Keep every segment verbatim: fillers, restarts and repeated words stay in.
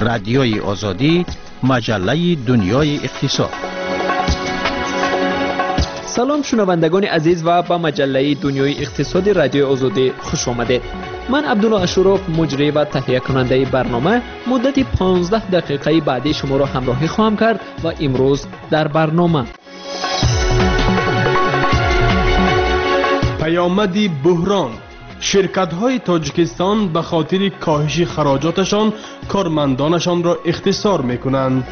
رادیوی آزادی، مجله دنیای اقتصاد. سلام شنوندگان عزیز و به مجله دنیای اقتصاد رادیوی آزادی خوش آمدید. من عبدالله اشرف مجری و تهیه کننده برنامه مدت پانزده دقیقه بعدی شما را همراهی خواهم کرد و امروز در برنامه پیامدی بحران، شرکت‌های تاجیکستان به خاطر کاهش خراجاتشان کارمندانشان را اختصار می‌کنند.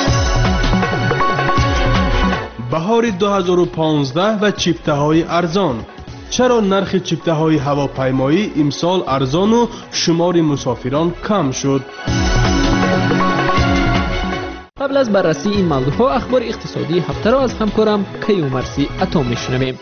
بهار دو هزار و پانزده و چیفته‌های ارزان. چرا نرخ چیفته‌های هواپیمایی امسال ارزان و شمار مسافران کم شد؟ قبل از بررسی این موضوعها اخبار اقتصادی هفته را از همکارم کیومرثی عطا میشنویم.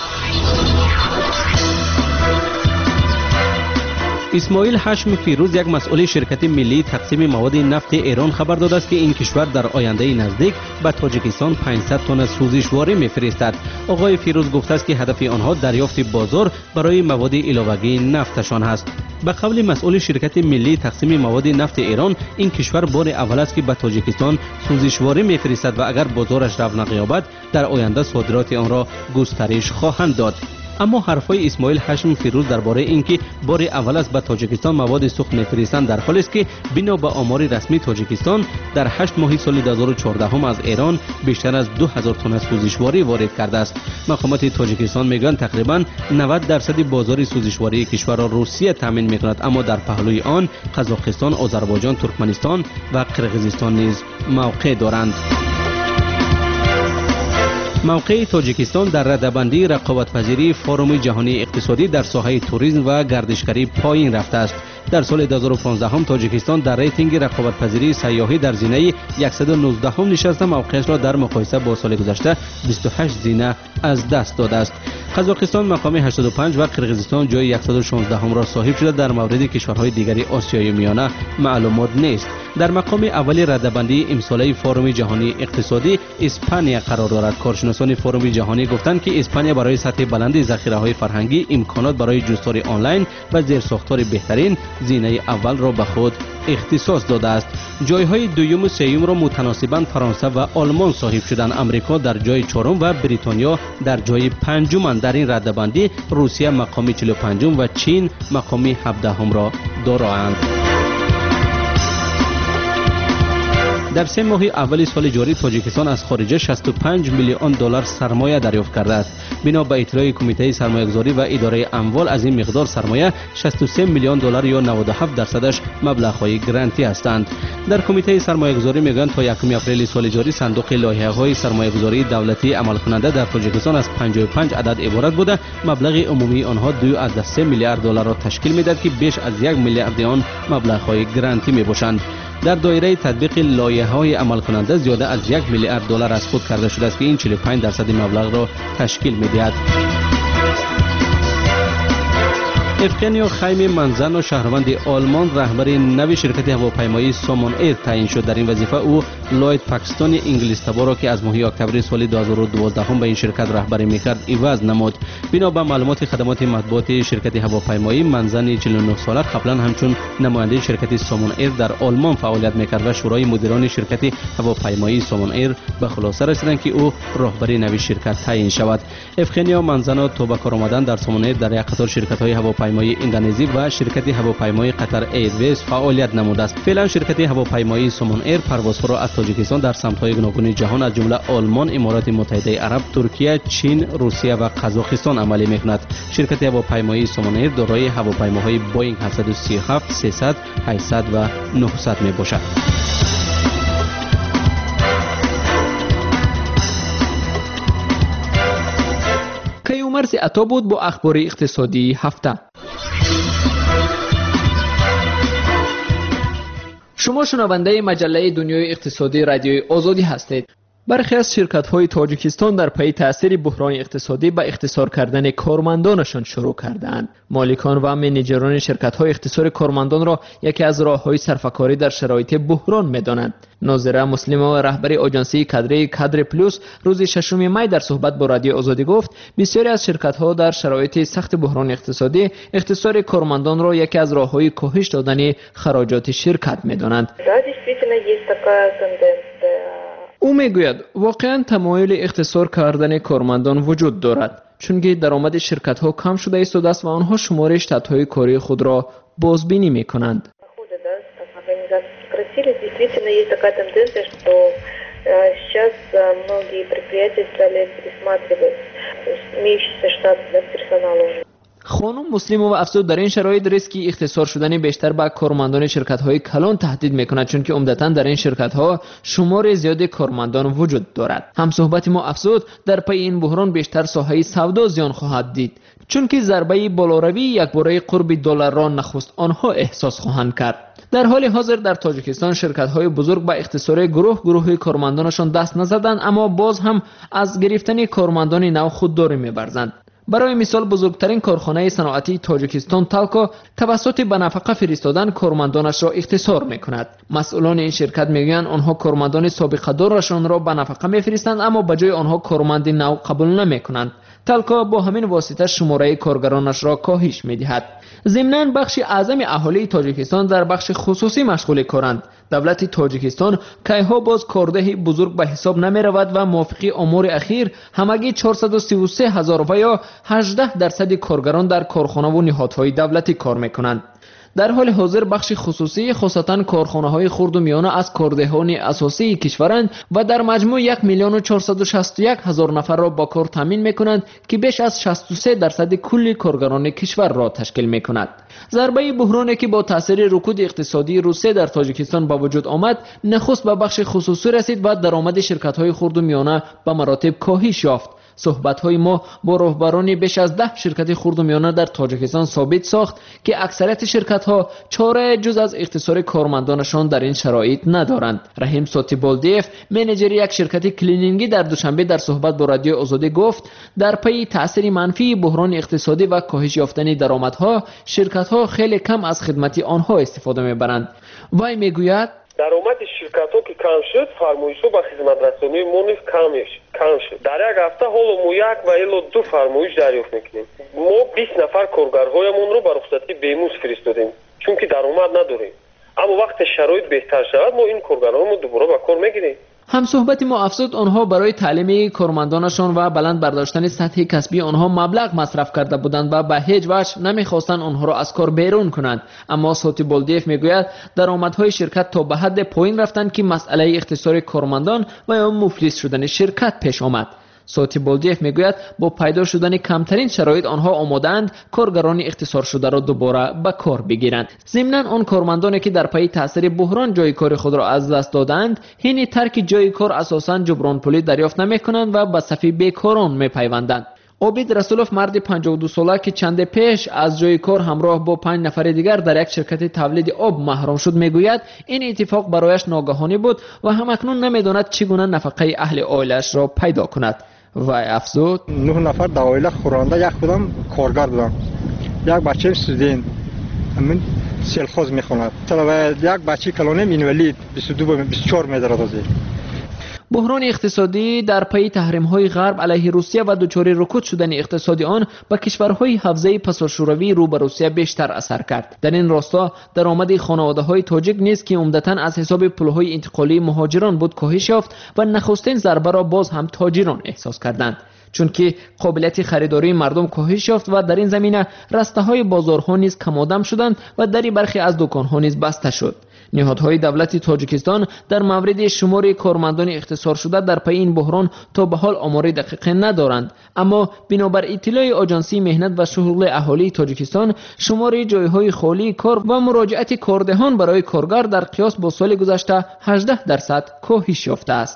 اسماعیل هاشم فیروز، یک مسئول شرکت ملی تقسیم مواد نفت ایران، خبر داده است که این کشور در آینده نزدیک به تاجیکستان پانصد تن سوزشواری می‌فرستد. آقای فیروز گفته است که هدف آنها دریافت بازار برای مواد علاوه‌ای نفتشان است. به قول مسئول شرکت ملی تقسیم مواد نفت ایران، این کشور بار اول است که به تاجیکستان سوزشواری می‌فرستد و اگر بازارش رونق یابد در آینده صادرات آن را گسترش خواهند داد. اما حرفای اسماعیل هاشم فیروز درباره اینکه بار اول است به تاجیکستان مواد سوخت می‌فرستند در حالی است که بنا به آمار رسمی تاجیکستان در هشت ماه سال دو هزار و چهارده از ایران بیشتر از دو هزار تن سوزشواری وارد کرده است. مقامات تاجیکستان میگویند تقریباً نود درصد بازار سوزشواری کشور را روسیه تامین می‌کند، اما در پهلوی آن قزاقستان، آذربایجان، ترکمنستان و قرقیزستان نیز موقع دارند. موقع تاجیکستان در رده‌بندی رقابت‌پذیری فورم جهانی اقتصادی در ساحه توریسم و گردشگری پایین رفته است. در سال دو هزار و پانزده هم تاجیکستان در ریتینگ رقابت‌پذیری سیاحی در زینه صد و نوزده هم نشسته موقعش را در مقایسه با سال گذشته بیست و هشت زینه از دست داده است. قزاقستان مقام هشتاد و پنج و قرقیزستان جای صد و شانزده هم را صاحب شده. در مورد کشورهای دیگری آسیای میانه معلومات نیست. در مقام اول رده‌بندی امساله فورم جهانی اقتصادی اسپانیا قرار دارد. کارشناسان فورم جهانی گفتند که اسپانیا برای سطح بلند ذخیره‌های فرهنگی، امکانات برای جستار آنلاین و زیرساختار بهترین زینه اول را به خود اختصاص داده است. جایهای دوم و سوم را متناسباً فرانسه و آلمان صاحب شدند. امریکا در جای چهارم و بریتانیا در جای پنجم. در این رده‌بندی روسیه مقام چهل و پنجم و چین مقام هفدهم را دارند. در سه ماه اول سال جاری تاجیکستان از خارجه شصت و پنج میلیون دلار سرمایه دریافت کرده است. بنا به اطلاع کمیته سرمایه‌گذاری و اداره اموال از این مقدار سرمایه شصت و سه میلیون دلار یا نود و هفت درصدش مبلغ‌های گرانتی هستند. در کمیته سرمایه‌گذاری میگویند تا یکم اپریل سال جاری صندوق لایحه‌های سرمایه‌گذاری دولتی عمل کننده در تاجیکستان از پنجاه و پنج عدد عبارت بوده. مبلغ عمومی آنها دو ازده سه میلیارد دلار را تشکیل می‌دهد که بیش از یک میلیارد آن مبلغ‌های گرانتی میباشند. در دایره تطبیق لایحه‌های عمل کننده زیاده از یک میلیارد دلار از خود کرده شده است که این چهل و پنج درصد مبلغ را تشکیل می‌دهد. افغانیو خیم منزن، شهروند آلمان، رهبر نوی شرکت هواپیمایی سامان ایر تعیین شد. در این وظیفه او لوید پاکستانی انگلیس تبار را که از ماه اکتبر سال دو هزار و دوازده به این شرکت رهبری می‌کرد عوض نمود. بنا به معلومات خدمات مطبوعاتی شرکت هواپیمایی، منزن چهل و نه ساله قبلا همچون نماینده شرکت سامان ایر در آلمان فعالیت می‌کرد و شورای مدیران شرکت هواپیمایی سامان ایر به خلاصه رسیدند که او رهبر نوی شرکت تعیین شود. افغانیو منزن تا به کار آمدن در سامان ایر در یک قطار شرکت‌های هواپیمایی اندونزی و شرکت هواپیمایی قطر ایرویز فعالیت نموده است. فعلا شرکت هواپیمایی سامان ایر پروازها را از تاجیکستان در سمت‌های گوناگون جهان از جمله آلمان، امارات متحده عرب، ترکیه، چین، روسیه و قزاقستان عمل می‌کند. شرکت هواپیمایی سامان ایر دارای هواپیماهای بوئینگ هفتصد و سی و هفت، سیصد، هشتصد و نهصد میباشد. کیومرثی عطا بود با اخبار اقتصادی هفته. شما شنونده مجله دنیای اقتصادی رادیوی آزادی هستید. برخی از شرکت‌های تاجیکستان در پی تأثیر بحران اقتصادی به اختصار کردن کارمندانشان شروع کردند. مالکان و منیجران شرکت‌های اختصار کارمندان را یکی از راه‌های صرفه‌کاری در شرایط بحران می‌دانند. ناظره مسلمه رهبر آژانسی کادر کادر پلوس روز ششم می در صحبت با رادیو آزادی گفت بسیاری از شرکت‌ها در شرایط سخت بحران اقتصادی اختصار کارمندان را یکی از راه‌های کاهش دادن خراجات شرکت می‌دانند. بعضی действительно есть такая тенденция. او میگوید واقعا تمایل اختصار کردن کارمندان وجود دارد، چون که درآمد شرکت‌ها کم شده ایستاده است و آنها شمار شتات‌های کاری خود را بازبینی می‌کنند. Действительно есть такая тенденция, что сейчас многие предприятия стали пересматривать имеющийся штат персонала. خانم مسلمова افزود در این شرایط ریسکی اختصار شدن بیشتر به کارمندان شرکت‌های کلان تهدید می‌کند، چون که عمدتاً در این شرکت‌ها شمار زیاد کارمندان وجود دارد. هم صحبت ما افزود در پی این بحران بیشتر ساحه سودا زیان خواهد دید، چون که ضربه بالاروی یکباره قرب دلار را نخست آنها احساس خواهند کرد. در حال حاضر در تاجیکستان شرکت‌های بزرگ به اختصار گروه گروه کارمندانشان دست نزدند، اما باز هم از گرفتن کارمندان نو خودداری می‌ورزند. برای مثال بزرگترین کارخانه صنعتی تاجیکستان تالکو توسط به نفقه فرستادن کارمندانش را اختصار می‌کند. مسئولان این شرکت میگویند آنها کارمندان سابقه دارشان را به نفقه می‌فرستند، اما به جای آنها کارمند نو قبول نمی‌کنند. تالکو با همین واسطه شماره کارگرانش را کاهش می‌دهد. ضمناً بخش اعظم اهالی تاجیکستان در بخش خصوصی مشغول کارند. دولت تاجیکستان کایها باز کارده بزرگ به حساب نمی رود و موافقی امور اخیر همگی چهارصد و سی و سه هزار و یا هجده درصد کارگران در کارخانه و نهادهای دولتی کار میکنند. در حال حاضر بخش خصوصی خصوصا کارخانه‌های خرد و میانه از کاردهان اساسی کشورند و در مجموع یک میلیون و چهارصد و شصت و یک هزار نفر را با کار تامین می‌کنند که بیش از شصت و سه درصد کل کارگران کشور را تشکیل می‌کند. ضربه بحرانی که با تاثیر رکود اقتصادی روسیه در تاجیکستان به وجود آمد، نخست به بخش خصوصی رسید و درآمد شرکت‌های خرد و میانه به مراتب کاهش یافت. صحبت‌های ما با رهبران بیش از ده شرکت خرد و میانه در تاجیکستان ثابت ساخت که اکثریت شرکت‌ها چاره جز از اختصار کارمندانشان در این شرایط ندارند. رحیم ساتیبالدیف، منیجر یک شرکت کلینینگی در دوشنبه در صحبت با رادیو آزادی گفت در پی تأثیر منفی بحران اقتصادی و کاهش یافتن درآمدها، شرکت‌ها خیلی کم از خدمت آنها استفاده می‌برند. وی میگوید درآمد شرکت‌ها که کم شد، فرمایش‌ها به خدمت‌رسانی ما نیز کم کم شد. در یک هفته حالا ما یک و الی دو فرمایش دریافت می‌کنیم. ما بیست نفر کارگرهایمون رو به رخصتی بیموز فرستادیم، چون که درآمد نداریم. اما وقتی شرایط بهتر شود، ما این کارگرهامون دوباره به کار می‌گیریم. هم صحبت ما افزود آنها برای تعلیم کارمندانشان و بلند برداشتن سطح کسبی آنها مبلغ مصرف کرده بودند و به هیچ وجه نمیخواستند آنها را از کار بیرون کنند. اما ساتیبالدیف میگوید درآمدهای شرکت تا به حد پایین رفتند که مسئله اختصار کارمندان و یا مفلس شدن شرکت پیش آمد. ساتیبالدیف میگوید با پیدا شدن کمترین شرایط آنها آماده‌اند کارگران اختصار شده را دوباره به کار بگیرند. ضمناً آن کارمندانی که در پی تاثیر بحران جای کار خود را از دست دادند، حین ترک جای کار اساساً جبران پولی دریافت نمی‌کنند و به صف بیکاران می‌پیوندند. عابد رسولوف مرد پنجاه و دو ساله که چند پیش از جای کار همراه با پنج نفر دیگر در یک شرکت تولید آب محروم شد میگوید این اتفاق برایش ناگهانی بود و همکنون نمی‌داند چگونه نفقه اهل عائله‌اش را پیدا کند. و افزود نه نفر در عائله خورنده، یک کدام کارگر بودم، یک بچه استودنت همین سلخوز میخواند، و یک بچه کلانه اینوالید بیست و دو بیست و چهار میدارد. از بحران اقتصادی در پی تحریم‌های غرب علیه روسیه و دچار رکود شدن اقتصادی آن به کشورهای حوزه پساشوروی رو به روسیه بیشتر اثر کرد. در این راستا درآمد خانواده‌های تاجیک نیز که عمدتاً از حساب پول‌های انتقالی مهاجران بود کاهش یافت و نخستین ضربه را باز هم تاجران احساس کردند، چون که قابلیت خریداری مردم کاهش یافت و در این زمینه رسته‌های بازارها نیز کم‌آدم شدند و دری برخی از دکان‌ها نیز بسته شد. نهادهای دولتی تاجیکستان در مورد شمار کارمندان اختصار شده در پی این بحران تا به حال آمار دقیق ندارند، اما بنابر اطلاع آژانسی مهنت و شغل اهالی تاجیکستان شمار جایهای خالی کار و مراجعت کاردهان برای کارگر در قیاس با سال گذشته هجده درصد کاهش یافته است.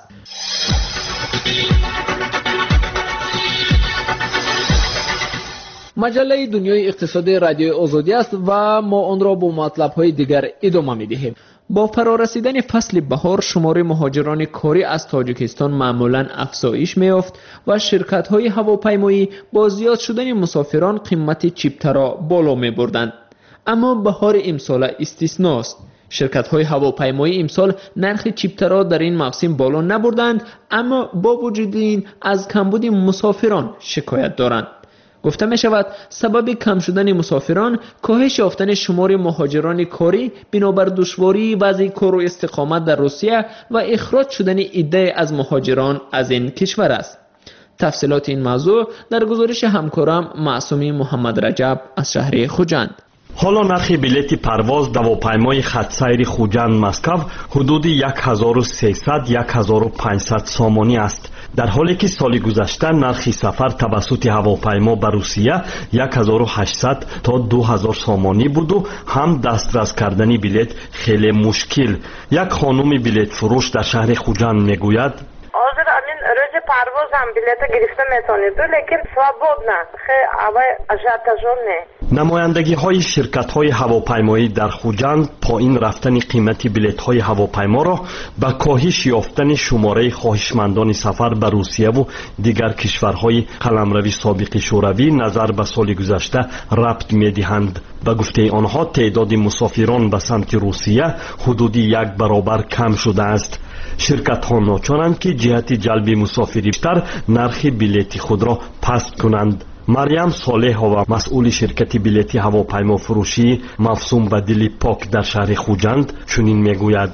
مجله دنیای اقتصادی رادیو آزادی است و ما آن را با مطلب‌های دیگر ادامه می‌دهیم. با فرارسیدن فصل بهار شمار مهاجران کاری از تاجیکستان معمولاً افزایش می‌یافت و شرکت‌های هواپیمایی با زیاد شدن مسافران قیمت چیپته را بالا می‌بردند. اما بهار امسال استثناست. شرکت‌های هواپیمایی امسال نرخ چیپته را در این موسم بالا نبردند، اما با وجود این از کمبود مسافران شکایت دارند. گفته می شود سبب کم شدن مسافران کاهش یافتن شمار مهاجران کاری بنابر دشواری وضع کار و استقامت در روسیه و اخراج شدن عده از مهاجران از این کشور است. تفصیلات این موضوع در گزارش همکارم معصومی محمد رجب از شهر خوجند. حالا نرخ بلیت پرواز دواپیمای خط سیر خوجند مسکو حدود هزار و سیصد تا هزار و پانصد سامانی است، در حالی که سال گذشته نرخ سفر توسط هواپیما به روسیه هزار و هشتصد تا دو هزار سامانی بود و هم دسترس کردن بلیت خیلی مشکل. یک خانم بلیت فروش در شهر خوجند میگوید حاضر امین روز پرواز هم بلیت گرفته میتونید لیکن свободно خیلی اوای اجازه نه. نمایندگی های شرکت های هواپیمایی در خوجند پایین رفتن قیمت بلیط های هواپیما را به کاهش یافتن شماره خواهشمندان سفر به روسیه و دیگر کشورهای قلمروی سابق شوروی نظر به سال گذشته ربط می دهند. به گفته آنها تعداد مسافران به سمت روسیه حدود یک برابر کم شده است. شرکت ها ناچارند که جهت جلب مسافری بیشتر نرخ بلیط خود را پست کنند. مریم صالح و مسئول شرکت بلیط هواپیما فروشی مفصوم و دل پاک در شهر خوجند چنین میگوید: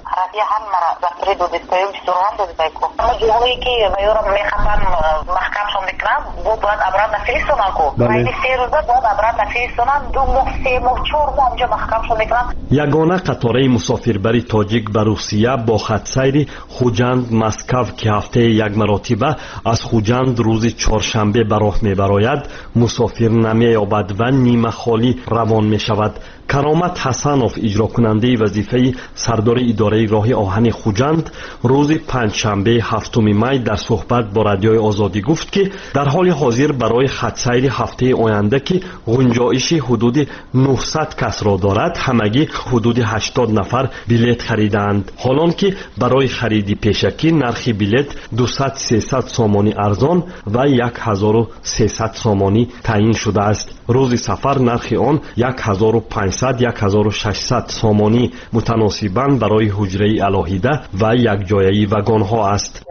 یگانه قطاره مسافربری تاجیک به روسیه با خط سیر خوجند مسکو که هفته یک مرتبه از خوجند روز چهارشنبه به راه میبراید مسافر نمی‌یابد و نیمه خالی روان می شود. کرامت حسنوف اجرا کننده وظیفه سردار اداره راه آهن خوجند روز پنجشنبه هفتم می در صحبت با رادیوی آزادی گفت که در حال حاضر برای خط سیر هفته آینده که گنجایش حدود نهصد کس را دارد همگی حدود هشتاد نفر بلیط خریدند، حالان که برای خرید پیشکی نرخ بلیط دویست سیصد سامانی ارزان و هزار و سیصد سامانی تعیین شده است. روز سفر نرخ آن هزار و پانصد تا هزار و ششصد سامانی متناسباً برای حجره علاهیده و یک جایه وگان ها است.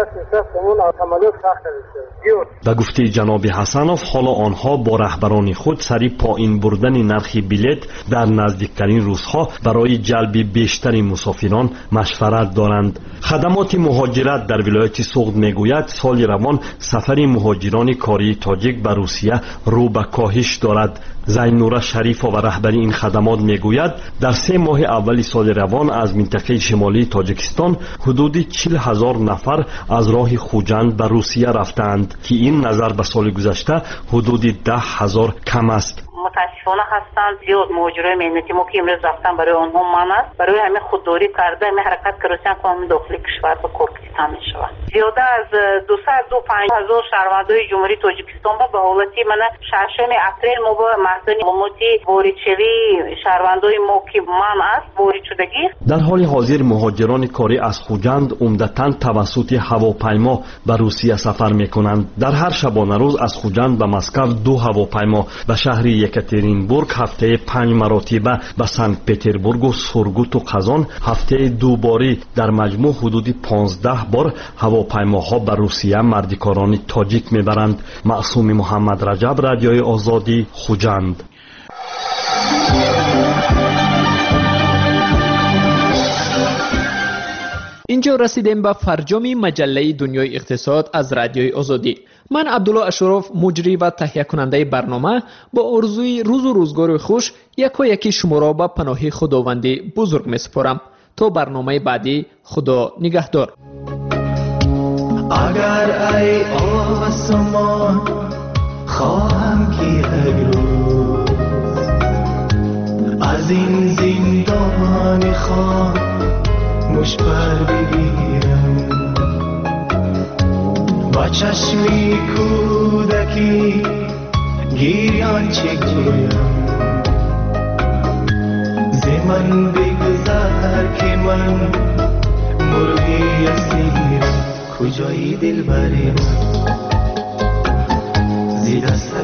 به گفته جناب حسنوف حالا آنها با رهبران خود سری پایین بردن نرخ بلیط در نزدیکترین روزها برای جلب بیشتر مسافران مشورت دارند. خدمات مهاجرت در ولایت سوغد میگوید سال روان سفر مهاجران کاری تاجیک به روسیه رو به کاهش دارد. زینورا شریف و رهبری این خدمات میگوید در سه ماه اول سال روان از منطقه شمالی تاجیکستان حدود چهل هزار نفر از راه خوجند به روسیه رفتند که این نظر به سال گذشته حدود ده هزار کم است. متاسفانه هستند زیاد مهاجرای مهنتی ما که امروز رفتن برای آنها من است برای همین خودداری کرده همین حرکت کردن کامل داخلی کشور با کورکستان می شود. زیاده از دویست و پنج هزار شهروندان جمهوری تاجیکستان به حالتی من ششم اپریل ما با مردان موتی وریچلی شهروندای ما که من است وارد شدگی. در حال حاضر مهاجران کاری از خوجند عمدتاً توسط هواپیما به روسیه سفر می کنند. در هر شبانه روز از خوجند به مسکو دو هواپیما به شهر یکاترینبورگ هفته پنج مرتبه به سنت پتربورگ و سورگوت و قزان هفته دو باری در مجموع حدود پانزده بار هواپیماها به روسیه مردکاران تاجیک میبرند. معصوم محمد رجب، رادیوی آزادی، خوجند. اینجا رسیدیم به فرجام مجله دنیای اقتصاد از رادیوی آزادی. من عبدالله اشرف مجری و تهیه کننده برنامه با آرزوی روز و روزگار خوش یکا یکی شما را به پناه خداوندی بزرگ می سپارم. تا برنامه بعدی خدا نگهدار. اگر ای آسمان خواهم که یک روز از این زندان خاموش پر بگیرم با چشمی کودکی گیریان چه گویم ز من بگذر که من مرغی اسیرم کجایی دل بری من زی دست